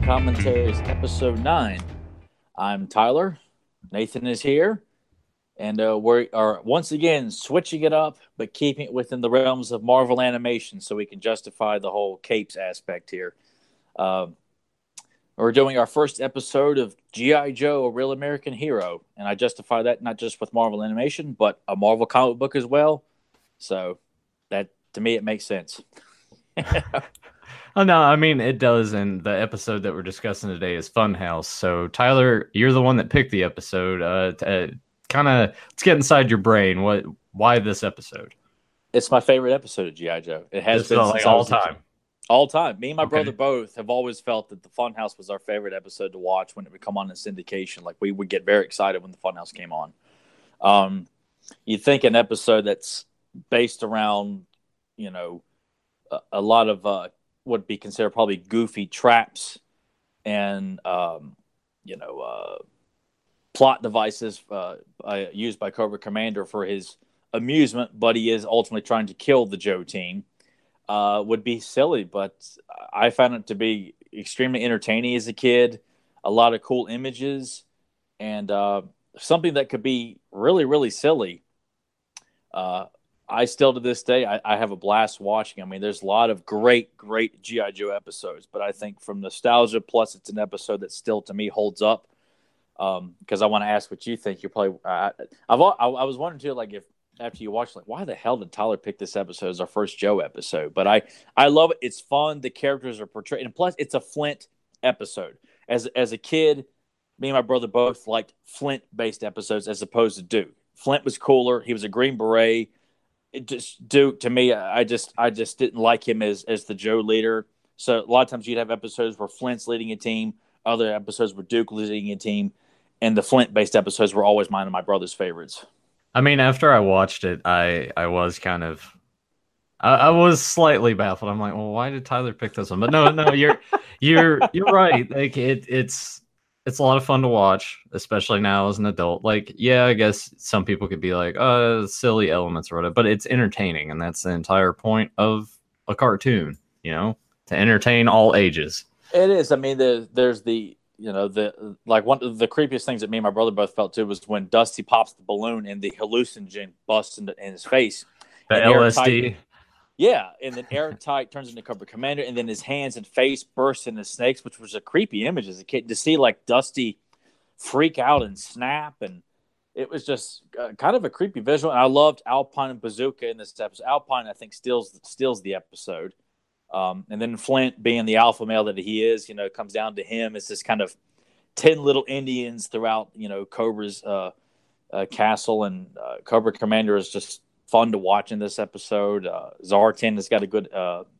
Commentaries, Episode 9. I'm Tyler. Nathan is here. And we are once again switching it up, but keeping it within the realms of Marvel animation so we can justify the whole capes aspect here. Uh, we're doing our first episode of G.I. Joe, A Real American Hero. And I justify that not just with Marvel animation, but a Marvel comic book as well. So that, to me, it makes sense. Oh no, I mean it does, and the episode that we're discussing today is Funhouse. So Tyler, you're the one that picked the episode. Kind of, let's get inside your brain. Why this episode? It's my favorite episode of G.I. Joe. It has Just been like since I all was a kid. time. All time. Me and my brother Okay. both have always felt that the Funhouse was our favorite episode to watch when it would come on in syndication. Like we would get very excited when the Funhouse came on. Um, you think an episode that's based around, a lot of would be considered probably goofy traps and plot devices used by Cobra Commander for his amusement, but he is ultimately trying to kill the Joe team. Would be silly, but I found it to be extremely entertaining as a kid. A lot of cool images and something that could be really, really silly. I still to this day I have a blast watching. I mean, there's a lot of great, great GI Joe episodes, but I think from nostalgia plus it's an episode that still to me holds up. Because I want to ask what you think. You're probably I was wondering too, like if after you watch, like why the hell did Tyler pick this episode as our first Joe episode? But I love it. It's fun. The characters are portrayed, and plus it's a Flint episode. As a kid, me and my brother both liked Flint based episodes as opposed to Duke. Flint was cooler. He was a Green Beret. It just Duke to me, I just didn't like him as the Joe leader. So a lot of times you'd have episodes where Flint's leading a team, other episodes where Duke leading a team, and the Flint based episodes were always mine and my brother's favorites. I mean, after I watched it, I was kind of I was slightly baffled. I'm like, well, why did Tyler pick this one? But no, you're right. Like it's a lot of fun to watch, especially now as an adult. Like, yeah, I guess some people could be like, silly elements or whatever, but it's entertaining, and that's the entire point of a cartoon, to entertain all ages. It is. I mean, there's the like one of the creepiest things that me and my brother both felt too was when Dusty pops the balloon and the hallucinogen busts in his face, The and airtight. LSD. Yeah, and then airtight turns into Cobra Commander, and then his hands and face burst into snakes, which was a creepy image as a kid to see like Dusty freak out and snap, and it was just kind of a creepy visual. And I loved Alpine and Bazooka in this episode. Alpine, I think, steals the episode. And then Flint, being the alpha male that he is, comes down to him. It's this kind of 10 little Indians throughout, Cobra's castle. And Cobra Commander is just fun to watch in this episode. Zartan has got a good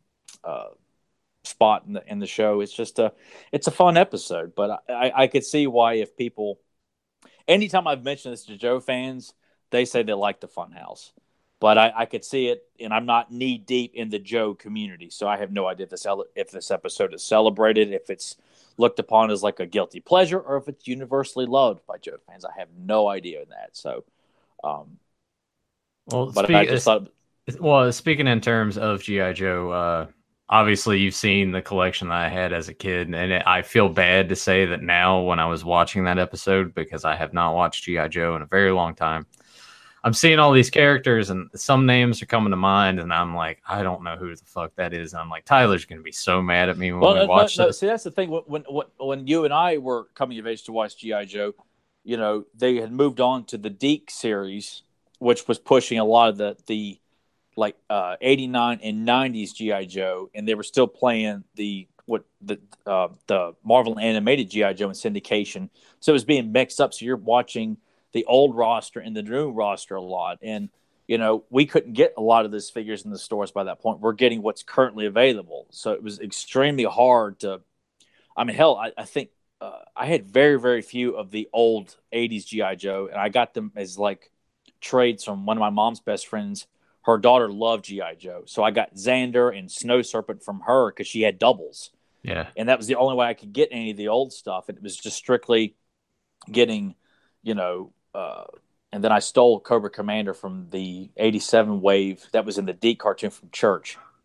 spot in the show. It's just it's a fun episode. But I could see why if people, anytime I've mentioned this to Joe fans, they say they like the Funhouse. But I could see it, and I'm not knee deep in the Joe community, so I have no idea if this episode is celebrated, if it's looked upon as like a guilty pleasure, or if it's universally loved by Joe fans. I have no idea in that. So, Well, but I just thought, speaking in terms of GI Joe, obviously you've seen the collection that I had as a kid, and I feel bad to say that now when I was watching that episode, because I have not watched GI Joe in a very long time. I'm seeing all these characters, and some names are coming to mind, and I'm like, I don't know who the fuck that is. And I'm like, Tyler's going to be so mad at me when we watch this. see, that's the thing. When you and I were coming of age to watch GI Joe, they had moved on to the Deke series, which was pushing a lot of the like 89 and 90s GI Joe, and they were still playing the Marvel animated GI Joe in syndication. So it was being mixed up. So you're watching the old roster and the new roster a lot. And, we couldn't get a lot of those figures in the stores by that point. We're getting what's currently available. So it was extremely hard to, I mean, hell, I think I had very, very few of the old 80s G.I. Joe, and I got them as like trades from one of my mom's best friends. Her daughter loved G.I. Joe. So I got Xander and Snow Serpent from her because she had doubles. Yeah. And that was the only way I could get any of the old stuff. And it was just strictly getting, and then I stole Cobra Commander from the '87 wave that was in the D cartoon from Church.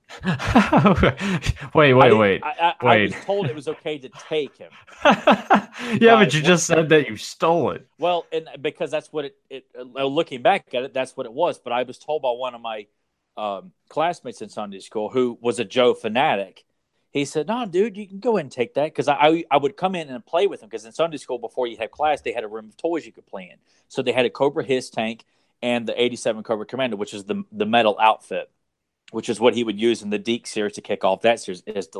Wait, I didn't. wait, I was wait. told it was okay to take him. Yeah, but you just said that you stole it. Well, and because that's what looking back at it, that's what it was. But I was told by one of my classmates in Sunday school who was a Joe fanatic. He said, "No, dude, you can go ahead and take that." Because I would come in and play with him. Because in Sunday school, before you had class, they had a room of toys you could play in. So they had a Cobra Hiss tank and the '87 Cobra Commander, which is the metal outfit, which is what he would use in the Deke series to kick off that series, is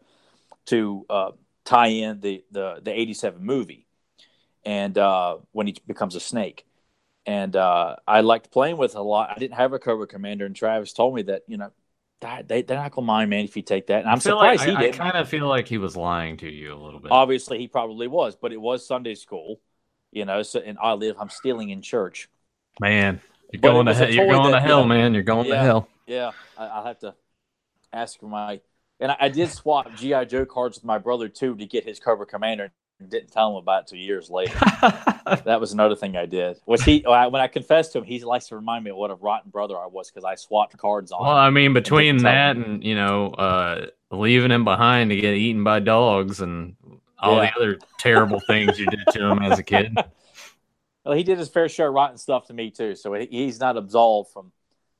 to tie in the '87 movie, and when he becomes a snake. And I liked playing with it a lot. I didn't have a Cobra Commander, and Travis told me that they're not gonna mind, man, if you take that. And I'm surprised he didn't. I kind of feel like he was lying to you a little bit. Obviously, he probably was, but it was Sunday school, So, and I'm stealing in church. Man, you're going to hell. You're going to hell, man. You're going to hell. Yeah, I'll have to ask for and I did swap GI Joe cards with my brother too to get his Cobra Commander. Didn't tell him about it 2 years later. That was another thing I did. When I confessed to him, he likes to remind me of what a rotten brother I was because I swapped cards on. Well, I mean, between that and leaving him behind to get eaten by dogs and all the other terrible things you did to him as a kid. Well, he did his fair share of rotten stuff to me too, so he's not absolved from,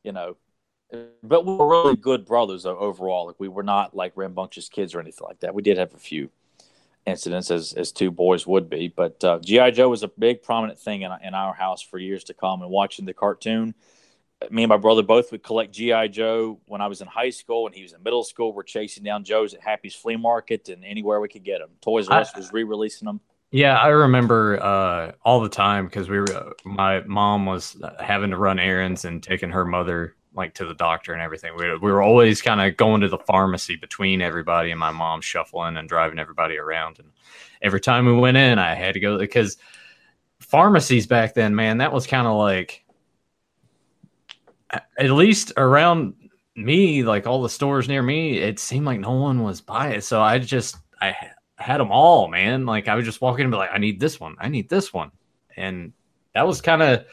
But we were really good brothers overall. Like we were not like rambunctious kids or anything like that. We did have a few incidents as two boys would be, but GI Joe was a big prominent thing in our house for years to come. And watching the cartoon, me and my brother both would collect GI Joe when I was in high school and he was in middle school. We're chasing down Joes at Happy's Flea Market and anywhere we could get them. Toys R Us was re-releasing them. Yeah, I remember all the time because my mom was having to run errands and taking her mother like to the doctor and everything. We were always kind of going to the pharmacy between everybody and my mom shuffling and driving everybody around. And every time we went in, I had to go because pharmacies back then, man, that was kind of like, at least around me, like all the stores near me, it seemed like no one was buying it. So I had them all, man. Like I would just walk in and be like, I need this one. I need this one. And that was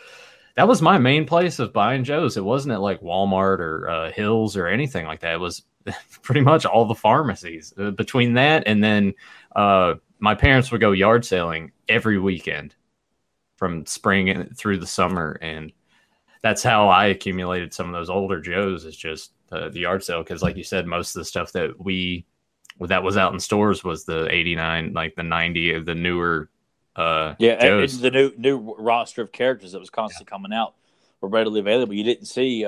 my main place of buying Joes. It wasn't at like Walmart or Hills or anything like that. It was pretty much all the pharmacies. Between that and then my parents would go yard sailing every weekend from spring through the summer. And that's how I accumulated some of those older Joes, is just the yard sale. Because like you said, most of the stuff that was out in stores was the 89, like the 90 of the newer Joes. The new roster of characters that was constantly coming out were readily available. You didn't see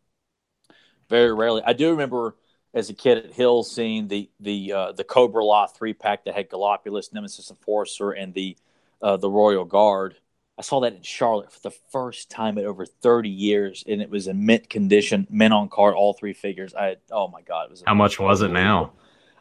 very rarely. I do remember as a kid at Hill seeing the Cobra Law 3-pack that had Galopulus, Nemesis Enforcer, and the Royal Guard. I saw that in Charlotte for the first time in over 30 years, and it was in mint condition, mint on card, all three figures. Oh my God! It was. How much was it now?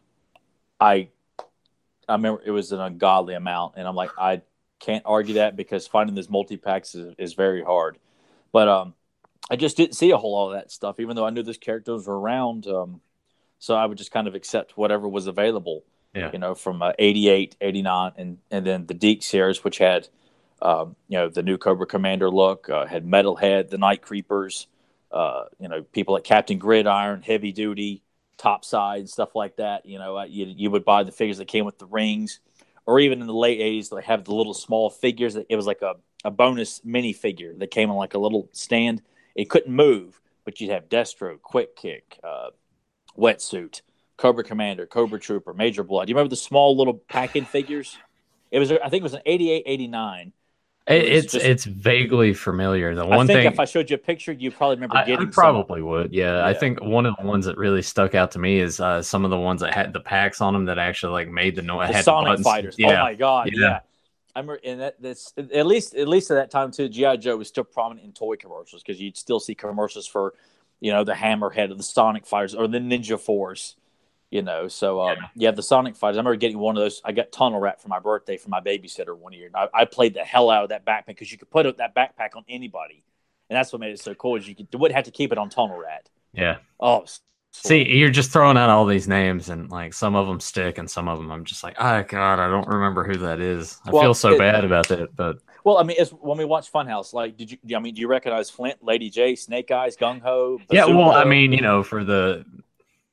I remember it was an ungodly amount, and I'm like, I can't argue that because finding those multi-packs is very hard. But I just didn't see a whole lot of that stuff, even though I knew those characters were around. So I would just kind of accept whatever was available, from 88, 89, and then the Deke series, which had, the new Cobra Commander look, had Metalhead, the Night Creepers, people like Captain Gridiron, Heavy Duty, Topside, stuff like that. You would buy the figures that came with the rings, or even in the late 80s, they have the little small figures. It was like a bonus mini figure that came on like a little stand. It couldn't move, but you'd have Destro, Quick Kick, Wetsuit, Cobra Commander, Cobra Trooper, Major Blood. Do you remember the small little pack-in figures? I think it was an 88, 89. It's vaguely familiar. I think if I showed you a picture, you probably remember getting. I probably would. Yeah, I think one of the ones that really stuck out to me is some of the ones that had the packs on them that actually like made the noise. The Sonic Fighters. Yeah. Oh my God! Yeah. I remember, and that's at least at that time too. GI Joe was still prominent in toy commercials because you'd still see commercials for, the Hammerhead or the Sonic Fighters or the Ninja Force. So the Sonic Fighters. I remember getting one of those. I got Tunnel Rat for my birthday from my babysitter one year. And I played the hell out of that backpack because you could put that backpack on anybody, and that's what made it so cool. Is you wouldn't have to keep it on Tunnel Rat. Yeah. Oh, see, you're just throwing out all these names, and like some of them stick, and some of them I'm just like, oh God, I don't remember who that is. I feel so bad about that, but. Well, I mean, it's when we watch Funhouse. Like, do you recognize Flint, Lady J, Snake Eyes, Gung Ho? Yeah, well, I mean, for the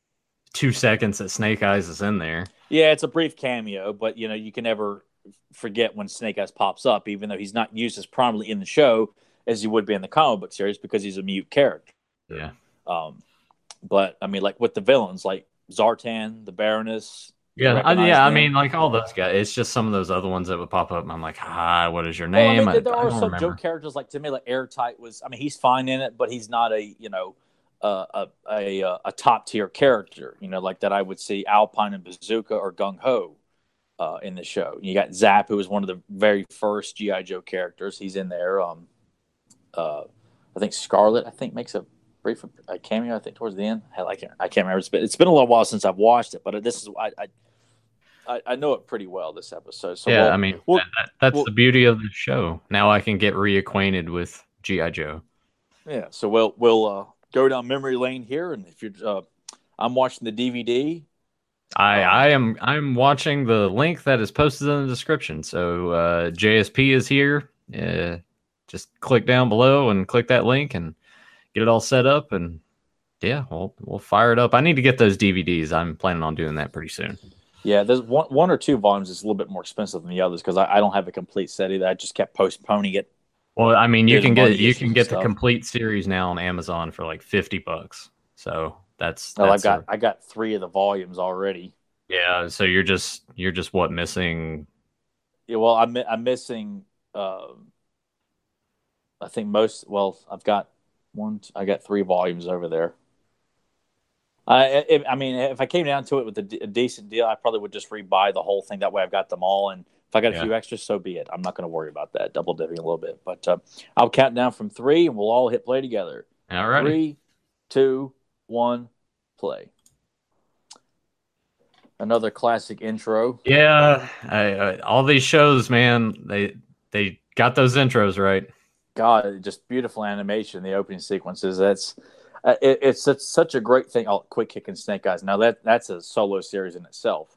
2 seconds that Snake Eyes is in there. Yeah, it's a brief cameo, but you can never forget when Snake Eyes pops up, even though he's not used as prominently in the show as he would be in the comic book series because he's a mute character. Yeah. But I mean, like with the villains, like Zartan, the Baroness. Yeah, I mean, like all those guys. It's just some of those other ones that would pop up, and I'm like, "Hi, what is your name?" Well, I mean, there are some joke characters, like to me, like Airtight was. I mean, he's fine in it, but he's not a a top tier character. Like that I would see Alpine and Bazooka or Gung Ho in the show. You got Zap, who was one of the very first GI Joe characters. He's in there. I think Scarlet, makes a brief cameo. I think towards the end. Hell, I can't remember. It's been a little while since I've watched it, but this is I know it pretty well, this episode. So yeah, I mean, that's the beauty of the show. Now I can get reacquainted with G.I. Joe. Yeah, so we'll go down memory lane here, and if you're, I'm watching the DVD. I'm watching the link that is posted in the description. So JSP is here. Just click down below and click that link and get it all set up, and yeah, we'll fire it up. I need to get those DVDs. I'm planning on doing that pretty soon. Yeah, there's one or two volumes is a little bit more expensive than the others because I don't have a complete set either. I just kept postponing it. Well, I mean, you can get the complete series now on Amazon for like $50. So that's I got 3 of the volumes already. Yeah, so you're just what, missing? Yeah, well, I'm missing. I think most. Well, I got 3 volumes over there. I mean, if I came down to it with a decent deal, I probably would just rebuy the whole thing. That way, I've got them all. And if I got a few extras, so be it. I'm not going to worry about that double dipping a little bit. But I'll count down from 3, and we'll all hit play together. All right. 3, 2, 1, play. Another classic intro. Yeah, all these shows, man, they got those intros right. God, just beautiful animation. The opening sequences. It's such a great thing. Oh, Quick Kick and Snake Eyes. Now that's a solo series in itself.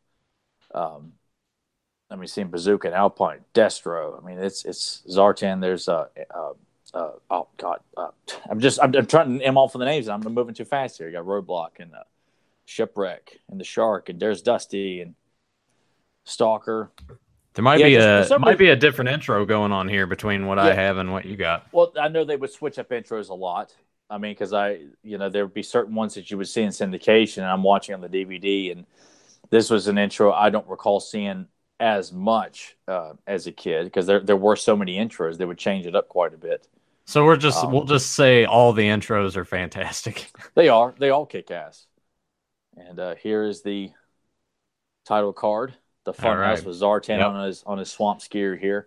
I mean, seeing Bazooka and Alpine, Destro. I mean, it's Zartan. There's oh God, I'm trying to name all for the names. I'm moving too fast here. You got Roadblock and Shipwreck and the Shark, and there's Dusty and Stalker. There might be a different intro going on here between what I have and what you got. Well, I know they would switch up intros a lot. I mean, because there would be certain ones that you would see in syndication, and I'm watching on the DVD, and this was an intro I don't recall seeing as much as a kid because there were so many intros. They would change it up quite a bit. So we'll just say all the intros are fantastic. They all kick ass. And here is the title card. The Funhouse with Zartan on his swamp skier here,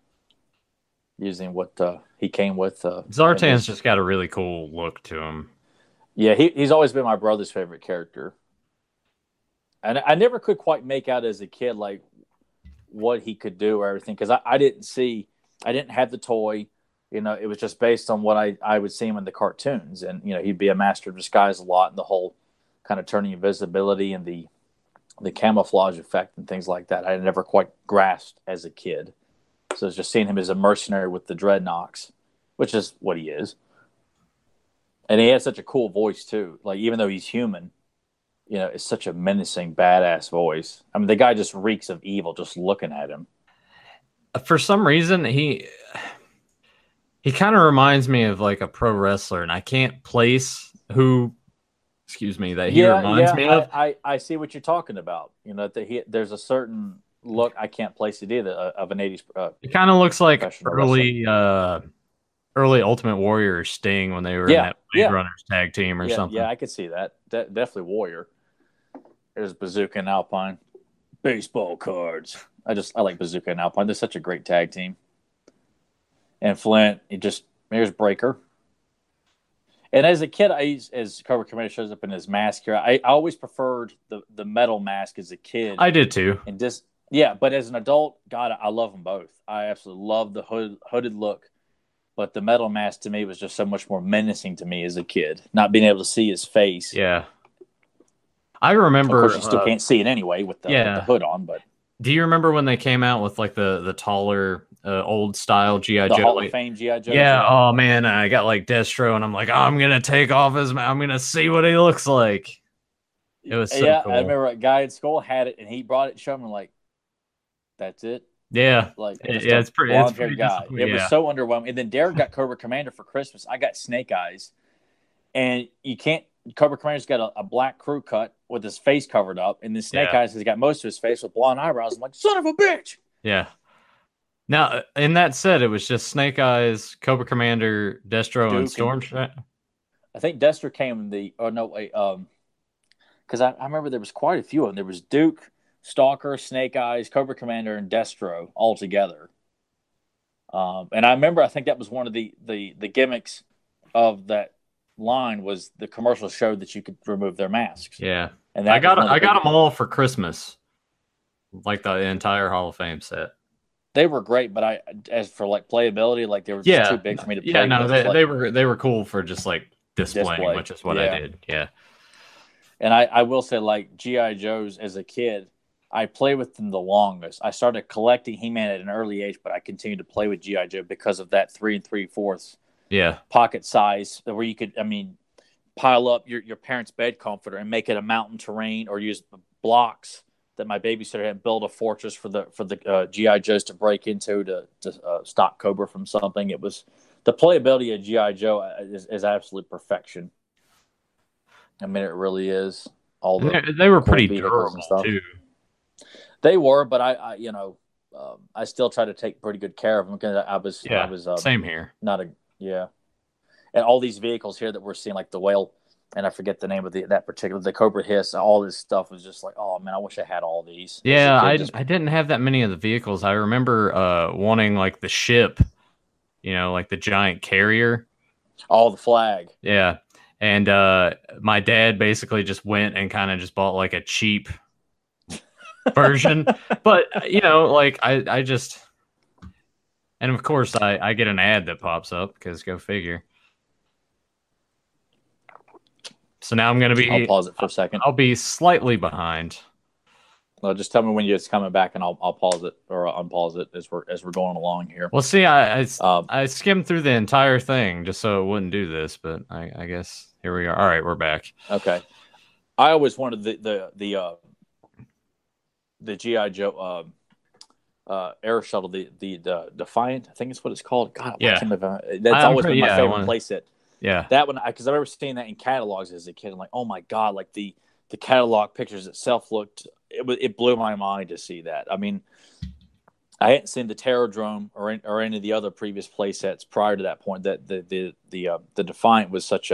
using what he came with. Zartan's just got a really cool look to him. Yeah, he's always been my brother's favorite character, and I never could quite make out as a kid like what he could do or everything because I didn't have the toy. It was just based on what I would see him in the cartoons, and he'd be a master of disguise a lot, and the whole kind of turning invisibility and the camouflage effect and things like that. I never quite grasped as a kid. So it's just seeing him as a mercenary with the dreadnoughts, which is what he is. And he has such a cool voice too. Like, even though he's human, it's such a menacing, badass voice. I mean, the guy just reeks of evil just looking at him. For some reason, he kind of reminds me of like a pro wrestler, and I can't place who that he reminds me of. I see what you're talking about. There's a certain look, I can't place it either, of an 80s. It kind of looks like early Ultimate Warrior Sting when they were in that Blade Runners tag team or something. Yeah, I could see that. Definitely Warrior. There's Bazooka and Alpine. Baseball cards. I like Bazooka and Alpine. They're such a great tag team. And Flint, here's Breaker. And as a kid, as Cobra Commander shows up in his mask here, I always preferred the metal mask as a kid. I did too. And but as an adult, God, I love them both. I absolutely love the hooded look. But the metal mask to me was just so much more menacing to me as a kid, not being able to see his face. Yeah. I remember. Of course, you still can't see it anyway with the hood on. But do you remember when they came out with like the taller, old style G.I. Joe? The Hall of Fame G.I. Joe? Yeah. Oh, man. I got like Destro, and I'm like, I'm going to take off I'm going to see what he looks like. It was so Yeah, I cool. remember a guy at school had it, and he brought it and showed me like, that's it. Yeah, Like just yeah, a it's blonde pretty haired guy. disappointing. It was Yeah, so underwhelming. And then Derek got Cobra Commander for Christmas. I got Snake Eyes, and you can't. Cobra Commander's got a black crew cut with his face covered up, and then Snake yeah, Eyes has got most of his face with blonde eyebrows. I'm like, son of a bitch. yeah. Now, in that said, it was just Snake Eyes, Cobra Commander, Destro, and Duke and Storm. I think Dexter came in the. Oh no, wait. Because I remember there was quite a few of them. There was Duke, Stalker, Snake Eyes, Cobra Commander, and Destro all together. And I remember, I think that was one of the gimmicks of that line was the commercial showed that you could remove their masks, Yeah, and that was one of the I got big them things. all for Christmas, like the entire Hall of Fame set. They were great, but as for like playability, like they were just too Yeah, big for me to yeah, play no, with. Like they were cool for just like displaying, display, which is what I yeah. did. Yeah, And I will say, like GI Joes as a kid, I played with them the longest. I started collecting He-Man at an early age, but I continued to play with GI Joe because of that 3 3/4 yeah, pocket size, where you could, I mean, pile up your parents' bed comforter and make it a mountain terrain, or use blocks that my babysitter had built a fortress for the GI Joes to break into to stop Cobra from something. It was the playability of GI Joe is absolute perfection. I mean, it really is. All and the they were cool pretty vehicles and durable stuff. too. They were, but I still try to take pretty good care of them because I Yeah, was same here. not a yeah. And all these vehicles here that we're seeing, like the whale, and I forget the name of that particular, the Cobra Hiss, all this stuff was just like, oh man, I wish I had all these as a Yeah, kid. Just I didn't have that many of the vehicles. I remember wanting like the ship, like the giant carrier. all the flag. Yeah. And my dad basically just went and kind of just bought like a cheap version. But like I just, and of course I get an ad that pops up because go figure. So now I'm gonna I'll be pause it for a second. I'll be slightly behind. Well, just tell me when it's coming back, and I'll pause it or unpause it as we're going along here. Well, see, Um, I skimmed through the entire thing just so it wouldn't do this, but I guess here we are. All right, we're back. okay. I always wanted the GI Joe air shuttle, the Defiant, I think it's what it's called. God, why Yeah, can't that's always been my yeah, favorite playset. yeah, That one, because I remember seeing that in catalogs as a kid. I'm like, oh my god, like the catalog pictures itself looked. It blew my mind to see that. I mean, I hadn't seen the Terrordrome or any of the other previous play sets prior to that point. That the Defiant was such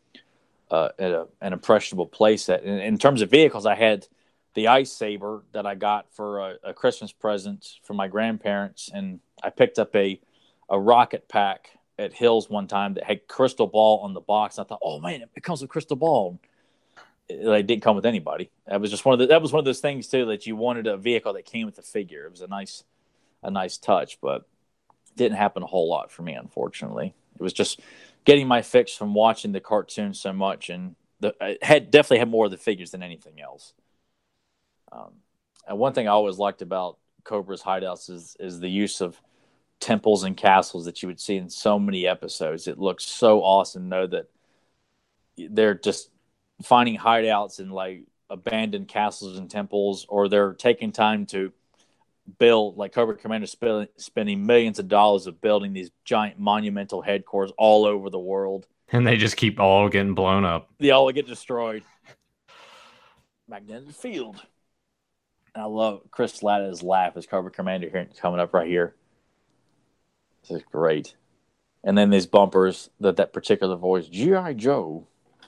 an impressionable play set. In terms of vehicles, I had the Ice Saber that I got for a Christmas present from my grandparents, and I picked up a rocket pack at Hills one time that had Crystal Ball on the box. I thought, oh man, it comes with Crystal Ball. It didn't come with anybody. That was just one of those things too, that you wanted a vehicle that came with the figure. It was a nice touch, but it didn't happen a whole lot for me, unfortunately. It was just getting my fix from watching the cartoon so much, and definitely had more of the figures than anything else. And one thing I always liked about Cobra's hideouts is the use of temples and castles that you would see in so many episodes. It looks so awesome to know that they're just finding hideouts in like abandoned castles and temples, or they're taking time to build, like Cobra Commander spending millions of dollars of building these giant monumental headquarters all over the world. and they just keep all getting blown up. They all get destroyed. Magnetic field. And I love Chris Latta's laugh as Cobra Commander here coming up right here. This is great. And then these bumpers, that particular voice, G.I. Joe.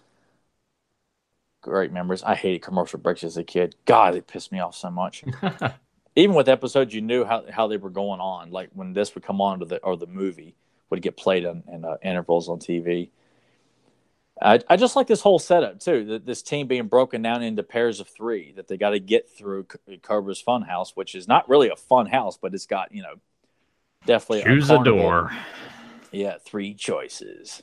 Great memories. I hated commercial breaks as a kid. God, it pissed me off so much. Even with episodes, you knew how they were going on. Like when this would come on, or the movie would get played in intervals on TV. I just like this whole setup too. This team being broken down into pairs of three that they got to get through Cobra's Fun House, which is not really a fun house, but it's got definitely Choose a door. Yeah, 3 choices.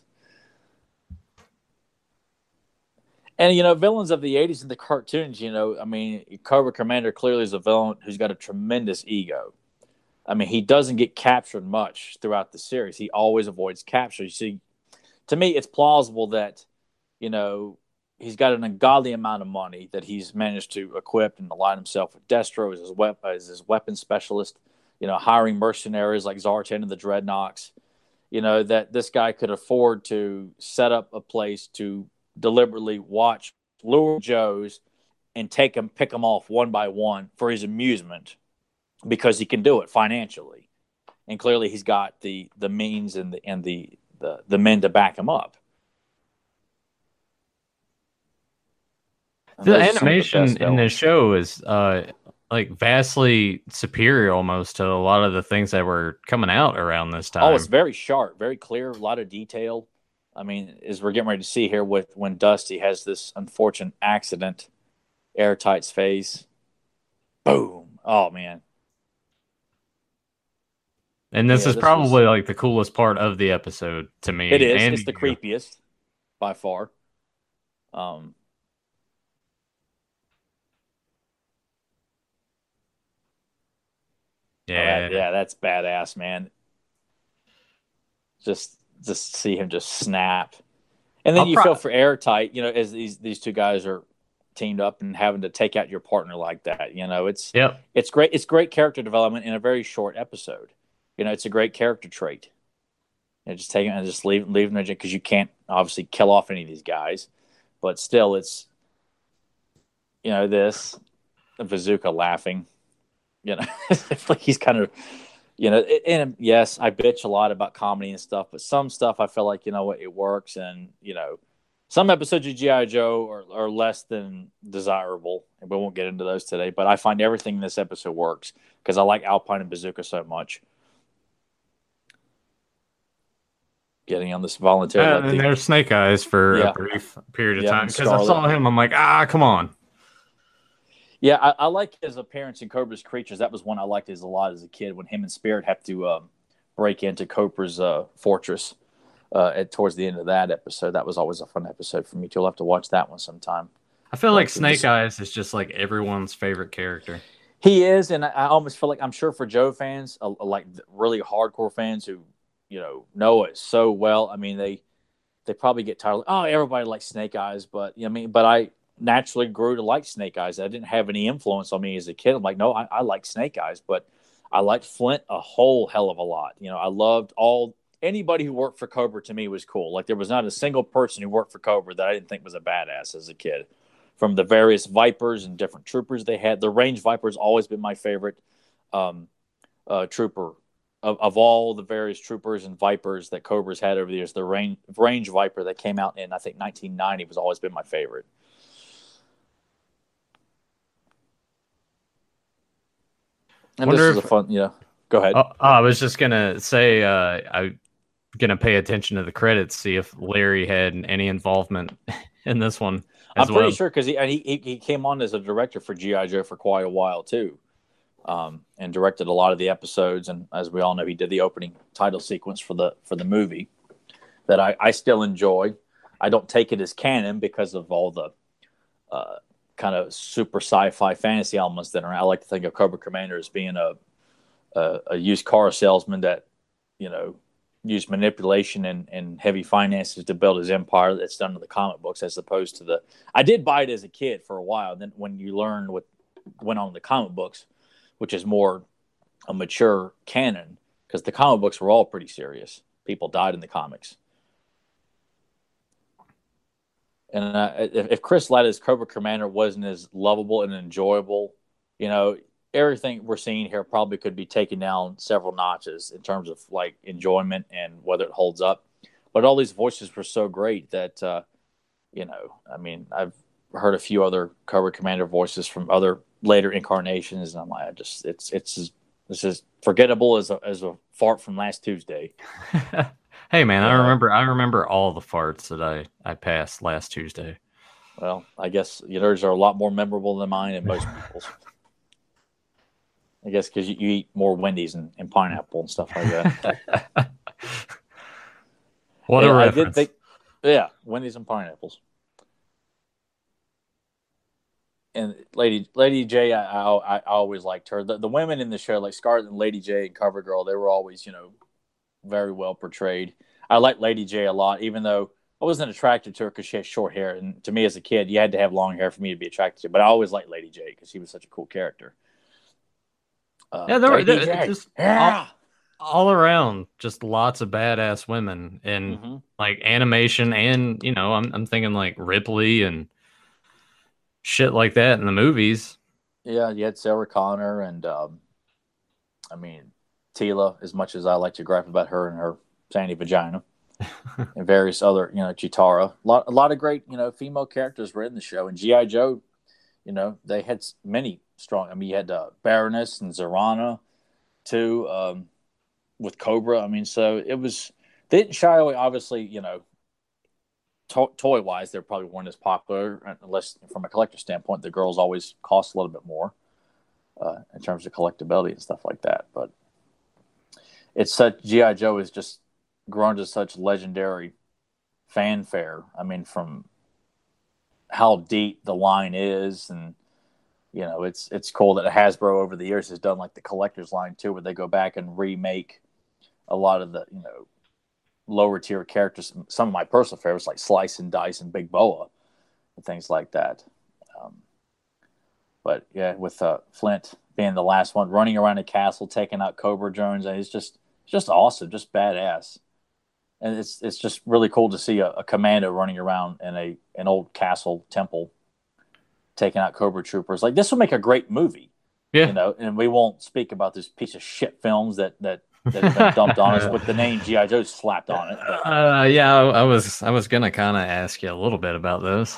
And villains of the '80s in the cartoons. I mean, Cobra Commander clearly is a villain who's got a tremendous ego. I mean, he doesn't get captured much throughout the series. He always avoids capture. You see, to me, it's plausible that, he's got an ungodly amount of money that he's managed to equip and align himself with Destro as his weapon specialist. Hiring mercenaries like Zartan and the Dreadnoks. That this guy could afford to set up a place to deliberately watch lure Joes and pick them off one by one for his amusement because he can do it financially, and clearly he's got the means and the men to back him up. The animation in this show is like vastly superior almost to a lot of the things that were coming out around this time. Oh, it's very sharp, very clear, a lot of detail. I mean, as we're getting ready to see here when Dusty has this unfortunate accident, Airtight's face, boom. Oh, man. And this is probably like the coolest part of the episode to me. It is. It's the creepiest by far. Yeah, that's badass, man. Just see him just snap, and then you feel for Airtight. As these two guys are teamed up and having to take out your partner like that. It's great. It's great character development in a very short episode. It's a great character trait. Just take it and just leave them there because you can't obviously kill off any of these guys, but still, it's this Bazooka laughing. It's like he's kind of, and yes, I bitch a lot about comedy and stuff, but some stuff I feel like, it works. And, some episodes of G.I. Joe are less than desirable, and we won't get into those today, but I find everything in this episode works because I like Alpine and Bazooka so much. Getting on this volunteer. And there's Snake Eyes for a brief period of time because I saw him. I'm like, come on. Yeah, I like his appearance in Cobra's Creatures. That was one I liked a lot as a kid when him and Spirit have to break into Cobra's fortress towards the end of that episode. That was always a fun episode for me too. I'll have to watch that one sometime. I feel like Snake Eyes is just like everyone's favorite character. He is, and I almost feel like I'm sure for Joe fans, like really hardcore fans who know it so well. I mean, they probably get tired. Everybody likes Snake Eyes, but but I naturally grew to like Snake Eyes. That didn't have any influence on me as a kid. I'm like, no, I like Snake Eyes, but I liked Flint a whole hell of a lot. I loved anybody who worked for Cobra. To me was cool. Like there was not a single person who worked for Cobra that I didn't think was a badass as a kid. From the various Vipers and different troopers they had, the Range Viper's always been my favorite trooper of all the various troopers and Vipers that Cobra's had over the years. The Range Viper that came out in I think 1990 was always been my favorite. And this is a fun, go ahead. I was just going to say, I'm going to pay attention to the credits, see if Larry had any involvement in this one. I'm pretty sure because he came on as a director for G.I. Joe for quite a while, too, and directed a lot of the episodes. And as we all know, he did the opening title sequence for the movie that I still enjoy. I don't take it as canon because of all the kind of super sci-fi fantasy elements that are. I like to think of Cobra Commander as being a used car salesman that used manipulation and heavy finances to build his empire. That's done in the comic books as opposed to I did buy it as a kid for a while. Then when you learn what went on in the comic books, which is more a mature canon, because the comic books were all pretty serious. People died in the comics. And if Chris Latta's Cobra Commander wasn't as lovable and enjoyable, everything we're seeing here probably could be taken down several notches in terms of like enjoyment and whether it holds up. But all these voices were so great that, I mean, I've heard a few other Cobra Commander voices from other later incarnations, and I'm like, it's as forgettable as a fart from last Tuesday. Hey man, I remember all the farts that I passed last Tuesday. Well, I guess yours are a lot more memorable than mine and most people's. I guess because you eat more Wendy's and pineapple and stuff like that. What a reference. Wendy's and pineapples. And Lady J, I always liked her. The women in the show, like Scarlet and Lady J and CoverGirl, they were always, very well portrayed. I like Lady J a lot, even though I wasn't attracted to her because she had short hair, and to me as a kid, you had to have long hair for me to be attracted to. But I always liked Lady J because she was such a cool character. Yeah, Lady there J, just yeah. all around, just lots of badass women in Mm-hmm. like animation, and I'm thinking like Ripley and shit like that in the movies. Yeah, you had Sarah Connor, and I mean Tila. As much as I like to gripe about her and her sandy vagina, and various other, Chitara. A lot of great, female characters were in the show, and GI Joe. They had many strong. I mean, you had Baroness and Zorana too, with Cobra. I mean, so it was. They didn't shy away. Obviously, toy wise, they probably weren't as popular, unless from a collector standpoint, the girls always cost a little bit more in terms of collectability and stuff like that. But it's such GI Joe is just grown to such legendary fanfare. I mean, from how deep the line is, and it's cool that Hasbro over the years has done like the collector's line too, where they go back and remake a lot of the lower tier characters. Some of my personal favorites like Slice and Dice and Big Boa and things like that. But yeah, with Flint being the last one, running around a castle, taking out Cobra Jones, and it's just awesome, just badass. And it's just really cool to see a commando running around in an old castle temple, taking out Cobra troopers. Like, this will make a great movie, Yeah. And we won't speak about this piece of shit films that have been dumped on us with the name GI Joe slapped on it. Yeah, I was gonna kind of ask you a little bit about those,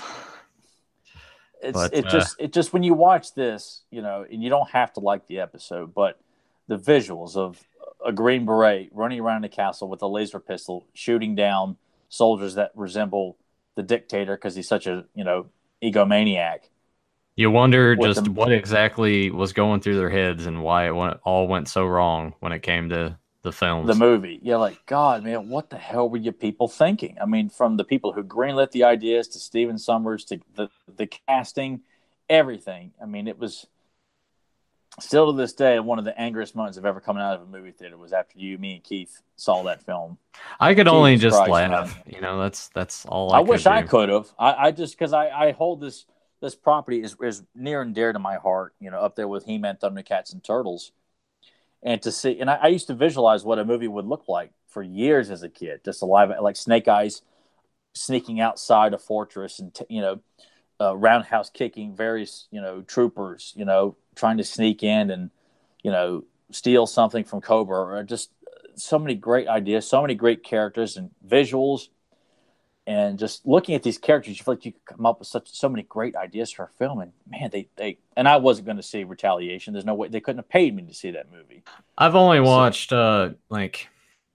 but It just when you watch this, and you don't have to like the episode, but the visuals of a Green Beret running around the castle with a laser pistol, shooting down soldiers that resemble the dictator because he's such a egomaniac. you wonder With just them, what exactly was going through their heads and why all went so wrong when it came to the the films. movie, you're like, God, man, what the hell were you people thinking? I mean, from the people who greenlit the ideas to Steven Summers to the casting, everything. I mean, it was still to this day one of the angriest moments I've ever come out of a movie theater was after me, and Keith saw that film. I could only Jesus just Christ, laugh. man. That's all I I could wish I do. could have. I just because I hold this property is near and dear to my heart. Up there with He-Man, Thundercats, and Turtles. And to see, and I used to visualize what a movie would look like for years as a kid, just alive, like Snake Eyes sneaking outside a fortress and roundhouse kicking various troopers, trying to sneak in and steal something from Cobra, or just so many great ideas, so many great characters and visuals. And just looking at these characters, you feel like you could come up with so many great ideas for a film. And man, they and I wasn't going to see Retaliation. There's no way they couldn't have paid me to see that movie. I've only So, watched like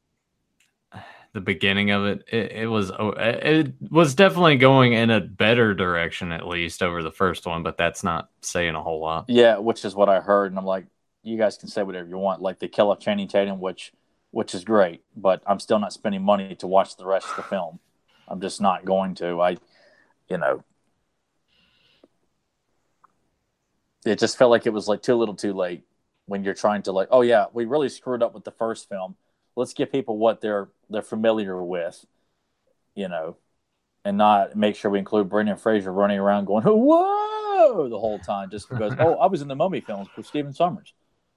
the beginning of it. It was definitely going in a better direction, at least over the first one, but that's not saying a whole lot. yeah, which is what I heard, and I'm like, you guys can say whatever you want. Like, they kill off Channing Tatum, which is great, but I'm still not spending money to watch the rest of the film. I'm just not going to. You know, it just felt like it was like too little, too late when you're trying to, like, oh yeah, we really screwed up with the first film. Let's give people what they're familiar with, and not make sure we include Brendan Fraser running around going whoa the whole time just because I was in the Mummy films with Stephen Summers.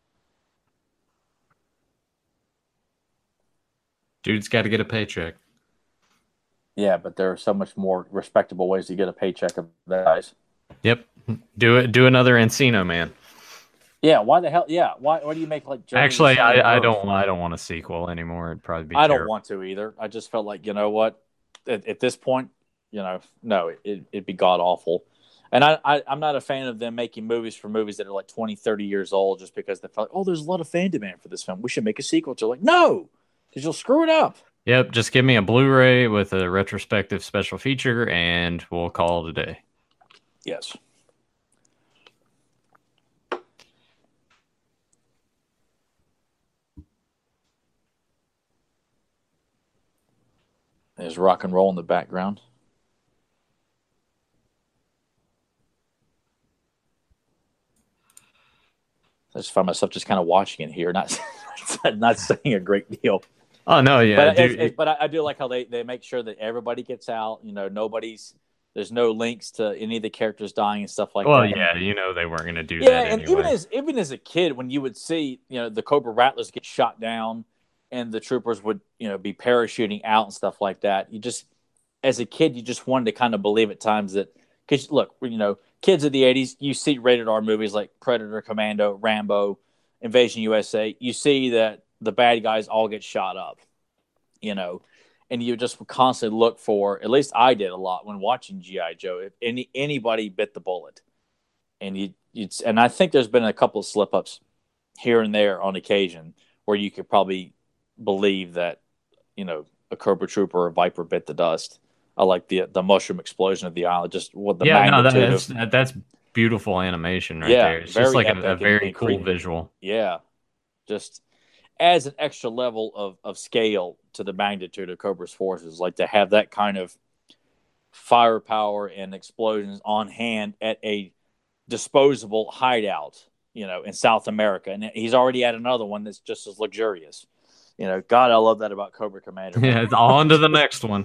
Dude's got to get a paycheck. Yeah, but there are so much more respectable ways to get a paycheck of that guys. Yep. Do it. Do another Encino Man. Yeah, why the hell? Yeah, why do you make like Journey to Actually, Center I Earth? don't. I don't want a sequel anymore. It'd probably be I don't terrible. want to either. I just felt like, you know what, at this point, no, it'd be god awful. And I'm not a fan of them making movies for movies that are like 20, 30 years old just because they felt like, oh, there's a lot of fan demand for this film. We should make a sequel to it. Like, no, because you'll screw it up. Yep. Just give me a Blu-ray with a retrospective special feature, and we'll call it a day. Yes. There's rock and roll in the background. I just find myself just kind of watching it here, not not saying a great deal. Oh no, yeah, dude. But I do like how they make sure that everybody gets out. You know, there's no links to any of the characters dying and stuff like Well, that. And yeah, they weren't going to do yeah, that and anyway. even as a kid, when you would see the Cobra Rattlers get shot down, and the troopers would be parachuting out and stuff like that, you just as a kid you just wanted to kind of believe at times that because look, kids of the '80s, you see rated R movies like Predator, Commando, Rambo, Invasion USA, you see that the bad guys all get shot up, you know, and you just constantly look for. At least I did a lot when watching GI Joe. If anybody bit the bullet, and and I think there's been a couple of slip ups here and there on occasion where you could probably believe that a Cobra Trooper or a Viper bit the dust. I like the mushroom explosion of the island, just what the Yeah, no, magnitude of. that's beautiful animation right Yeah, there. It's just very like a epic very and cool visual. yeah, just adds an extra level of scale to the magnitude of Cobra's forces. Like to have that kind of firepower and explosions on hand at a disposable hideout, in South America. And he's already at another one that's just as luxurious. God, I love that about Cobra Commander, man. Yeah, it's on to the next one.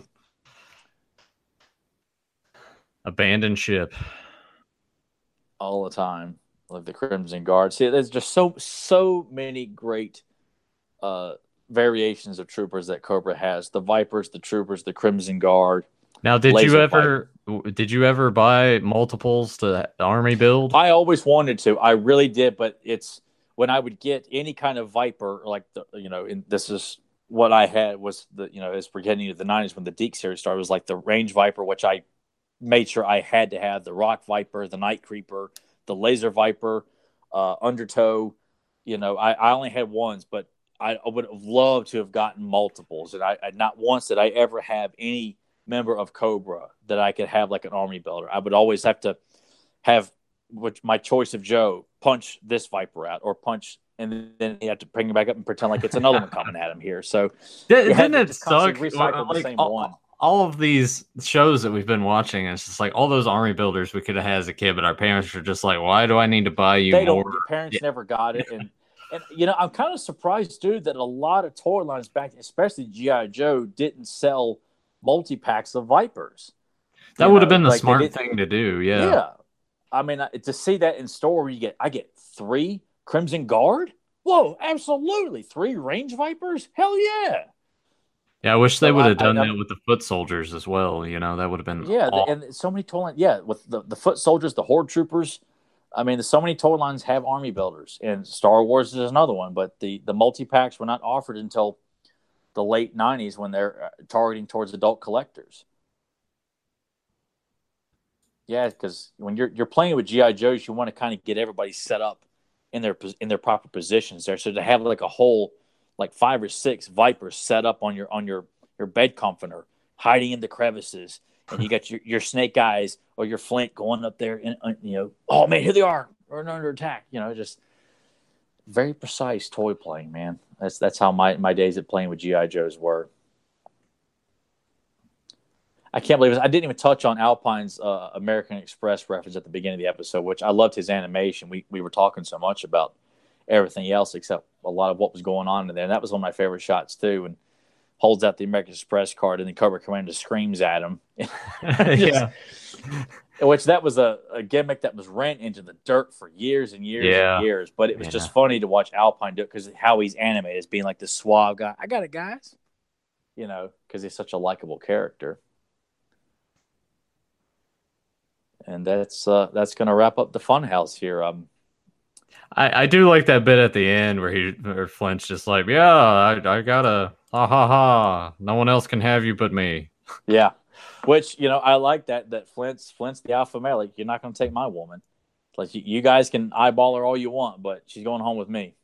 Abandoned ship. All the time. Like the Crimson Guard. See, there's just so many great uh variations of troopers that Cobra has. The Vipers, the Troopers, the Crimson Guard, Now, Laser Viper. did you ever buy multiples to the army build? I always wanted to. I really did, but it's when I would get any kind of Viper, like and this is what I had was as we're getting into the '90s when the Deke series started, was like the Range Viper, which I made sure I had to have, the Rock Viper, the Night Creeper, the Laser Viper, Undertow. I only had ones, but I would have loved to have gotten multiples, and I not once did I ever have any member of Cobra that I could have like an army builder. I would always have to have my choice of Joe punch this Viper out or punch, and then you have to bring him back up and pretend like it's another one coming at him here. So you had Didn't to it just suck? constantly recycle the same one. All of these shows that we've been watching, it's just like all those army builders we could have had as a kid, but our parents are just like, "Why do I need to buy you They more?" don't. Your parents Yeah. never got it, and I'm kind of surprised, dude, that a lot of toy lines back, especially GI Joe, didn't sell multi packs of Vipers. That would have been the Like smart thing to do. Yeah. yeah. I mean, to see that in store where I get 3 Crimson Guard. Whoa, absolutely 3 Range Vipers. Hell yeah. Yeah, I wish they So would have done that with the foot soldiers as well. That would have been yeah, awesome. and so many toy lines. Yeah, with the foot soldiers, the horde troopers. I mean, so many toy lines have army builders, and Star Wars is another one. But the multi packs were not offered until the late '90s when they're targeting towards adult collectors. Yeah, because when you're playing with GI Joes, you want to kind of get everybody set up in their proper positions there. So to have like a whole like 5 or 6 Vipers set up on your bed comforter, hiding in the crevices, and you got your Snake Eyes or your Flint going up there, and oh man, here they are, we're under attack. Just very precise toy playing, man. That's how my days at playing with GI Joes were. I can't believe it. I didn't even touch on Alpine's American Express reference at the beginning of the episode, which I loved his animation. We were talking so much about everything else except a lot of what was going on in there. And that was one of my favorite shots too. And holds out the American Express card, and the Cobra Commander screams at him. Yeah. Which that was a gimmick that was ran into the dirt for years and years and years. But it was just funny to watch Alpine do it because how he's animated as being like this suave guy. I got it, guys. Because he's such a likable character. And that's going to wrap up the Funhouse here. I do like that bit at the end where Flint's just like, yeah, I gotta ha ha ha. No one else can have you but me. Yeah, which I like that Flint's the alpha male. Like, you're not going to take my woman. Like you guys can eyeball her all you want, but she's going home with me.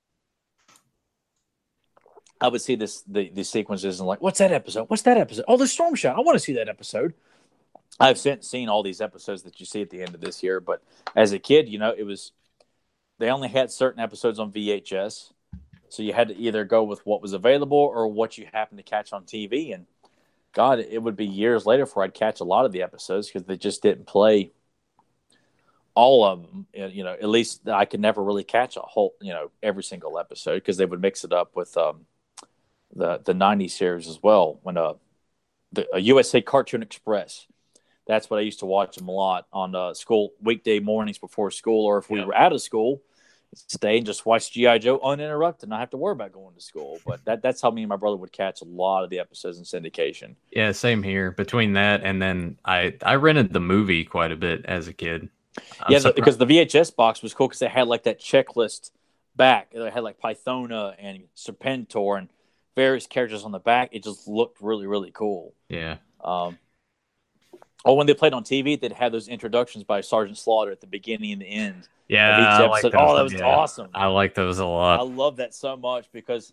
I would see the sequences and like, what's that episode? What's that episode? Oh, the Storm Shot. I want to see that episode. I've since seen all these episodes that you see at the end of this year, but as a kid, they only had certain episodes on VHS, so you had to either go with what was available or what you happened to catch on TV. And God, it would be years later before I'd catch a lot of the episodes because they just didn't play all of them. At least I could never really catch a whole, every single episode because they would mix it up with the '90s series as well. When the USA Cartoon Express. That's what I used to watch them a lot on school weekday mornings before school, or if we were out of school, stay and just watch G.I. Joe uninterrupted, not have to worry about going to school. But that's how me and my brother would catch a lot of the episodes in syndication. Yeah, same here. Between that and then I rented the movie quite a bit as a kid. Because the VHS box was cool because they had like that checklist back. They had like Pythona and Serpentor and various characters on the back. It just looked really, really cool. Yeah. When they played on TV, they'd have those introductions by Sergeant Slaughter at the beginning and the end. Yeah, of each episode. That was awesome. I like those a lot. I love that so much because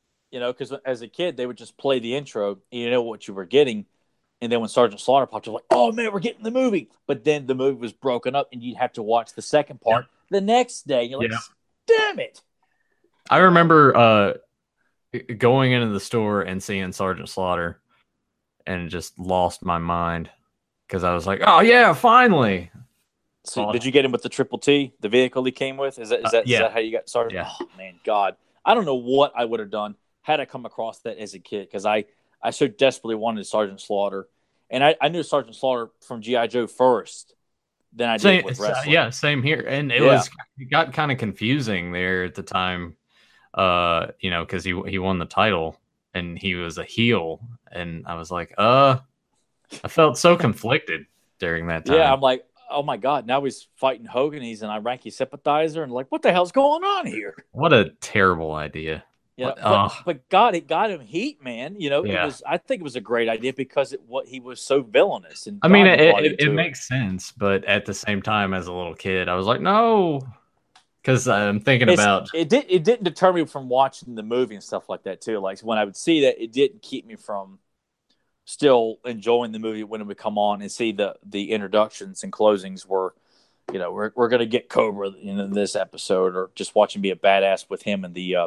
as a kid, they would just play the intro, and you know what you were getting. And then when Sergeant Slaughter popped up, like, oh, man, we're getting the movie. But then the movie was broken up, and you'd have to watch the second part the next day. You're like, damn it. I remember going into the store and seeing Sergeant Slaughter and just lost my mind because I was like, oh, yeah, finally. So did you get him with the Triple T, the vehicle he came with? Is that how you got started? Yeah. Oh, man, God. I don't know what I would have done had I come across that as a kid because I so desperately wanted Sergeant Slaughter. And I knew Sergeant Slaughter from G.I. Joe first than I did with wrestling. Same here. And it got kind of confusing there at the time, because he won the title and he was a heel. And I was like, I felt so conflicted during that time. Yeah, I'm like, oh my God, now he's fighting Hogan. He's an Iraqi sympathizer. And like, what the hell's going on here? What a terrible idea. Yeah, but God, it got him heat, man. I think it was a great idea because he was so villainous. And I mean, it makes sense, but at the same time, as a little kid, I was like, no, because I'm thinking about it. It didn't deter me from watching the movie and stuff like that too. Like when I would see that, it didn't keep me from still enjoying the movie when it would come on and see the introductions and closings were, we're gonna get Cobra in this episode, or just watching be a badass with him and the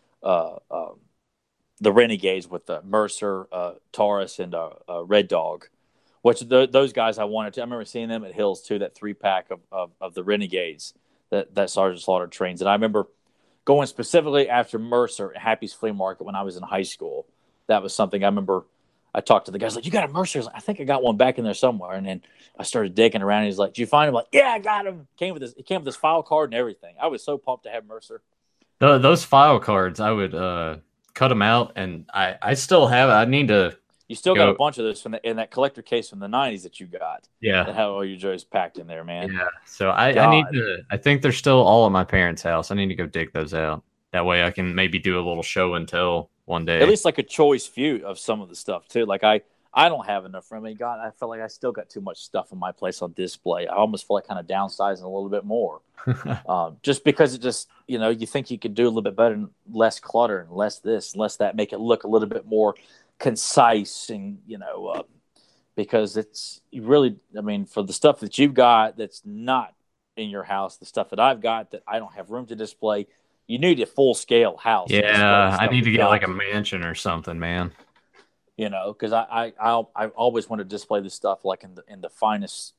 Renegades with Mercer, Taurus, and Red Dog, which those guys I wanted to. I remember seeing them at Hills too. That 3-pack of the Renegades that Sergeant Slaughter trains, and I remember going specifically after Mercer at Happy's Flea Market when I was in high school. That was something I remember. I talked to the guys like, "You got a Mercer?" I was like, I think I got one back in there somewhere. And then I started digging around. And he's like, "Did you find him?" I'm like, "Yeah, I got him." It came with this file card and everything. I was so pumped to have Mercer. Those file cards, I would cut them out, and I still have. I need to. You still got a bunch of those in that collector case from the '90s that you got. Yeah, that had all your Joes packed in there, man. Yeah, so I need to. I think they're still all at my parents' house. I need to go dig those out. That way, I can maybe do a little show and tell one day. At least like a choice few of some of the stuff too. Like I don't have enough for me. God, I feel like I still got too much stuff in my place on display. I almost feel like kind of downsizing a little bit more. Just because it just, you think you could do a little bit better and less clutter and less this, less that, make it look a little bit more concise and, because it's really, for the stuff that you've got that's not in your house, the stuff that I've got that I don't have room to display, you need a full scale house. Yeah, I need to get like a mansion or something, man. Because I always want to display this stuff like in the finest,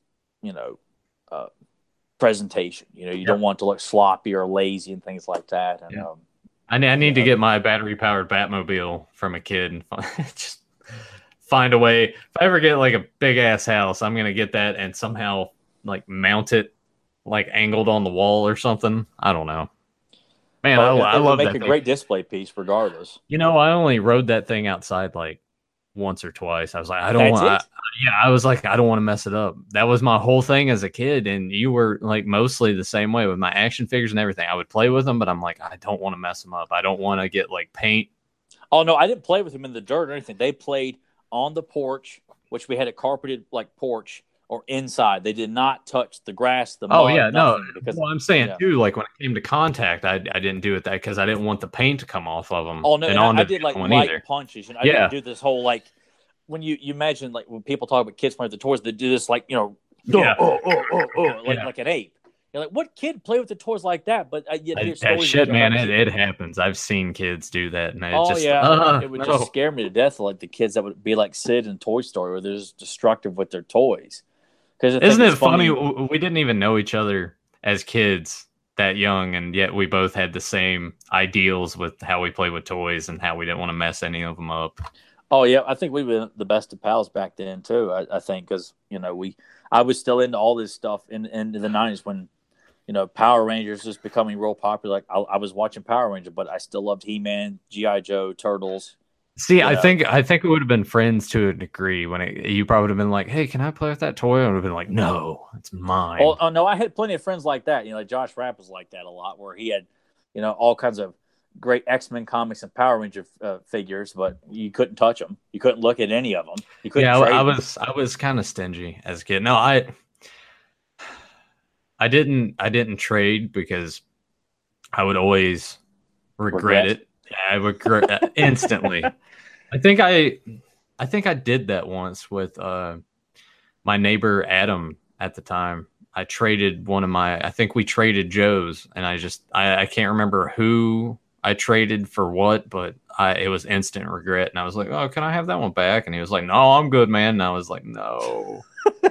presentation. You don't want it to look sloppy or lazy and things like that. And, I need to get my battery powered Batmobile from a kid and just find a way. If I ever get like a big ass house, I'm gonna get that and somehow like mount it like angled on the wall or something. I don't know. Man, I love that. Make a great display piece, regardless. I only rode that thing outside like once or twice. I was like, I don't want. I was like, I don't want to mess it up. That was my whole thing as a kid, and you were like mostly the same way with my action figures and everything. I would play with them, but I'm like, I don't want to mess them up. I don't want to get like paint. Oh no, I didn't play with them in the dirt or anything. They played on the porch, which we had a carpeted like porch. Or inside, they did not touch the grass, the mud. Oh yeah, no. Because, I'm saying too, like when it came to contact, I didn't do it that because I didn't want the paint to come off of them. Oh no, I did like light punches. I didn't do this whole like when you imagine like when people talk about kids playing with the toys, they do this like like an ape. You're like, what kid play with the toys like that? But that shit, man, it happens. I've seen kids do that, and it would just scare me to death. Like the kids that would be like Sid in Toy Story, where they're just destructive with their toys. Isn't it funny? We didn't even know each other as kids that young, and yet we both had the same ideals with how we play with toys and how we didn't want to mess any of them up. Oh yeah, I think we were the best of pals back then too. I think because I was still into all this stuff in the '90s when Power Rangers was becoming real popular. Like I was watching Power Rangers, but I still loved He-Man, GI Joe, Turtles. See, I think we would have been friends to a degree when you probably would have been like, "Hey, can I play with that toy?" I would have been like, "No, it's mine." Oh no, I had plenty of friends like that. Like Josh Rapp was like that a lot, where he had all kinds of great X-Men comics and Power Ranger figures, but you couldn't touch them. You couldn't look at any of them. You couldn't. Yeah, trade I was kind of stingy as a kid. No, I didn't trade because I would always regret it. Yeah, I would regret instantly. I think I did that once with my neighbor Adam at the time. I traded I think we traded Joe's, and I can't remember who I traded for what, but it was instant regret. And I was like, "Oh, can I have that one back?" And he was like, "No, I'm good, man." And I was like, "No."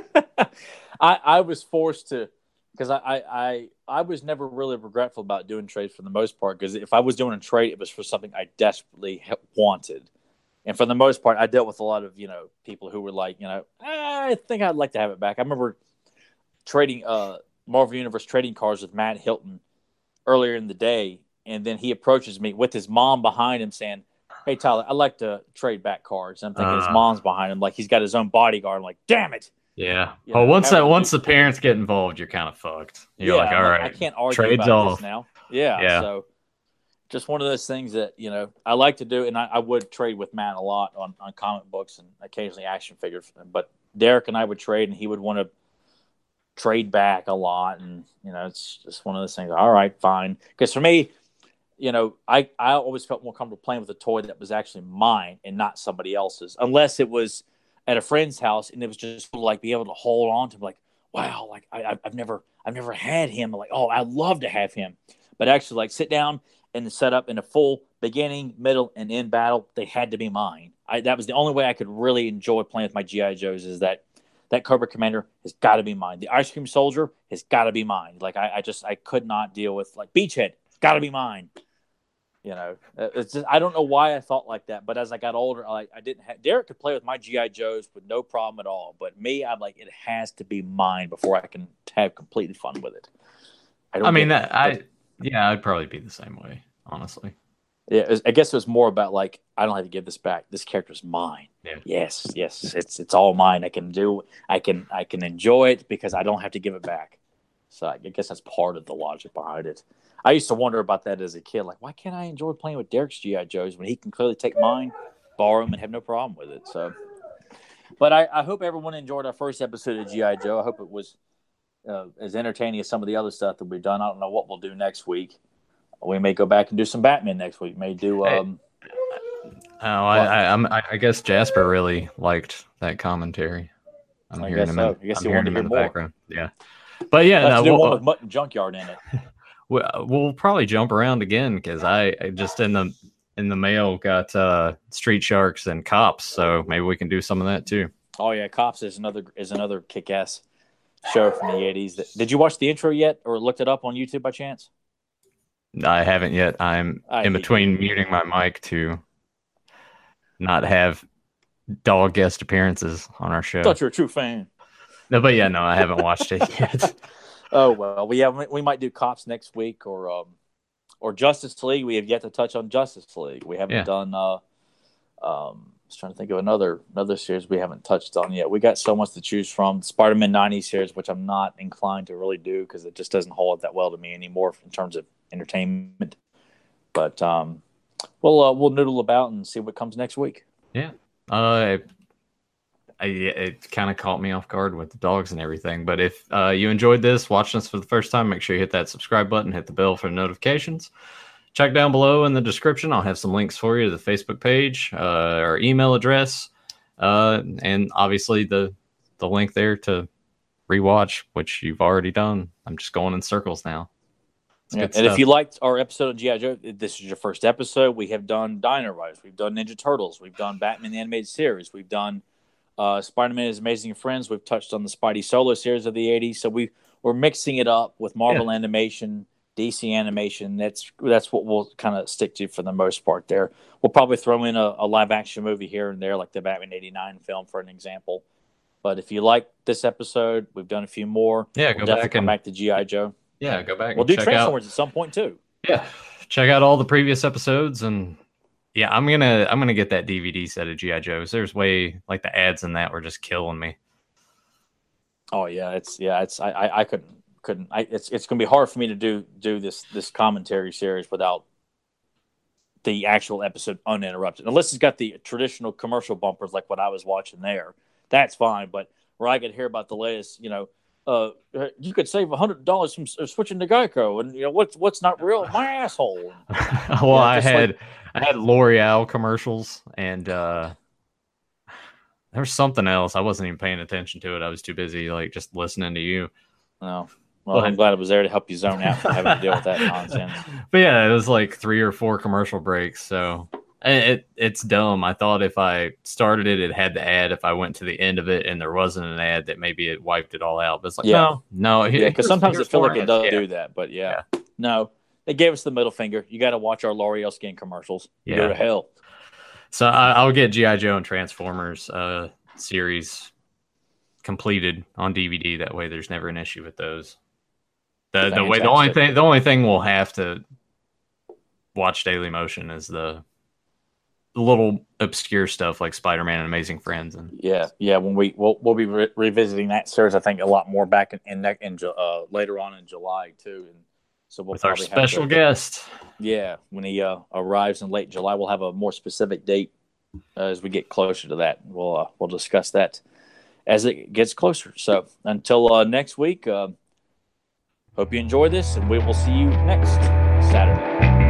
I was forced to, because I was never really regretful about doing trades for the most part, because if I was doing a trade, it was for something I desperately wanted. And for the most part, I dealt with a lot of, people who were like, I think I'd like to have it back. I remember trading Marvel Universe trading cards with Matt Hilton earlier in the day. And then he approaches me with his mom behind him saying, "Hey, Tyler, I'd like to trade back cards." And I'm thinking his mom's behind him. Like he's got his own bodyguard. I'm like, damn it. Yeah. Once the parents get involved, you're kind of fucked. You're like, all right, I can't argue trades about off this now. Yeah. So just one of those things that, I like to do. And I would trade with Matt a lot on comic books and occasionally action figures. But Derek and I would trade, and he would want to trade back a lot. And, it's just one of those things. All right, fine. Because for me, I always felt more comfortable playing with a toy that was actually mine and not somebody else's, unless it was at a friend's house and it was just like be able to hold on to like, wow, like I've never had him. Like, oh, I'd love to have him. But actually, like, sit down and set up in a full beginning, middle, and end battle, they had to be mine. That was the only way I could really enjoy playing with my GI Joes, is that Cobra Commander has got to be mine. The Ice Cream Soldier has got to be mine. Like I could not deal with like Beachhead. Got to be mine. It's just, I don't know why I thought like that, but as I got older, I didn't have. Derek could play with my GI Joes with no problem at all, but me, I'm like, it has to be mine before I can have completely fun with it. I'd probably be the same way, honestly. Yeah, I guess it was more about like, I don't have to give this back. This character's mine. Yeah. Yes, it's all mine. I can enjoy it because I don't have to give it back. So I guess that's part of the logic behind it. I used to wonder about that as a kid. Like, why can't I enjoy playing with Derek's G.I. Joes when he can clearly take mine, borrow them, and have no problem with it? So, but I hope everyone enjoyed our first episode of G.I. Joe. I hope it was as entertaining as some of the other stuff that we've done. I don't know what we'll do next week. We may go back and do some Batman next week. May do. I guess Jasper really liked that commentary. I'm hearing him in the background. Yeah. But yeah, do one with Mutt and Junkyard in it. We'll probably jump around again because I just in the mail got Street Sharks and Cops, so maybe we can do some of that too. Oh yeah, Cops is another kick-ass show from the '80s. Did you watch the intro yet, or looked it up on YouTube by chance? I haven't yet. I'm in between muting my mic to not have dog guest appearances on our show. I thought you were a true fan. No, but I haven't watched it yet. Oh well, we might do Cops next week, or Justice League. We have yet to touch on Justice League. We haven't done. I was trying to think of another series we haven't touched on yet. We got so much to choose from. Spider-Man '90s series, which I'm not inclined to really do because it just doesn't hold up that well to me anymore in terms of entertainment. But we'll noodle about and see what comes next week. Yeah. It kind of caught me off guard with the dogs and everything. But if you enjoyed this, watching us for the first time, make sure you hit that subscribe button, hit the bell for notifications. Check down below in the description. I'll have some links for you to the Facebook page, our email address, and obviously the link there to rewatch, which you've already done. I'm just going in circles now. Yeah. And if you liked our episode of G.I. Joe, this is your first episode. We have done Dino Riders. We've done Ninja Turtles. We've done Batman the Animated Series. We've done Spider-Man Is Amazing Friends. We've touched on the Spidey Solo series of the 80s. So we're mixing it up with Marvel animation, DC animation. That's what we'll kind of stick to for the most part. There, we'll probably throw in a live action movie here and there, like the Batman '89 film, for an example. But if you like this episode, we've done a few more. Yeah, we'll definitely come back to GI Joe. Yeah, go back. We'll do Transformers at some point too. Yeah, check out all the previous episodes, and yeah, I'm gonna get that DVD set of GI Joes. There's way like the ads in that were just killing me. Oh yeah, I couldn't. It's gonna be hard for me to do this commentary series without the actual episode uninterrupted, unless it's got the traditional commercial bumpers like what I was watching there. That's fine, but where I could hear about the latest, you could save $100 from switching to Geico, and what's not real, my asshole. Well, I had L'Oreal commercials, and there was something else. I wasn't even paying attention to it. I was too busy just listening to you. No. Well, I'm glad I was there to help you zone out and having to deal with that nonsense. But yeah, it was like 3 or 4 commercial breaks, so it's dumb. I thought if I started it, it had the ad. If I went to the end of it and there wasn't an ad, that maybe it wiped it all out. But it's like, no. Yeah, because sometimes I feel like it does do that. But yeah. No, they gave us the middle finger. You got to watch our L'Oreal skin commercials. You go to hell. So I'll get G.I. Joe and Transformers series completed on DVD. That way there's never an issue with those. The only thing we'll have to watch Daily Motion is the little obscure stuff like Spider-Man and Amazing Friends, and when we'll be revisiting that series, I think a lot more back in later on in July too, and so we'll with our special guest. Yeah, when he arrives in late July, we'll have a more specific date as we get closer to that. We'll discuss that as it gets closer. So until next week, hope you enjoy this, and we will see you next Saturday.